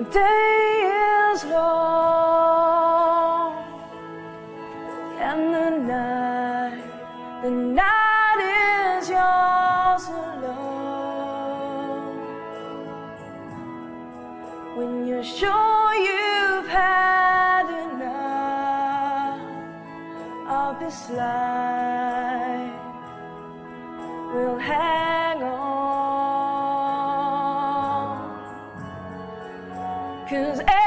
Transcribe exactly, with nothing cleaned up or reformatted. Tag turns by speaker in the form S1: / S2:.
S1: day is long and the night, the night is yours alone. When you're sure you've had enough of this life, we'll hang on, 'cause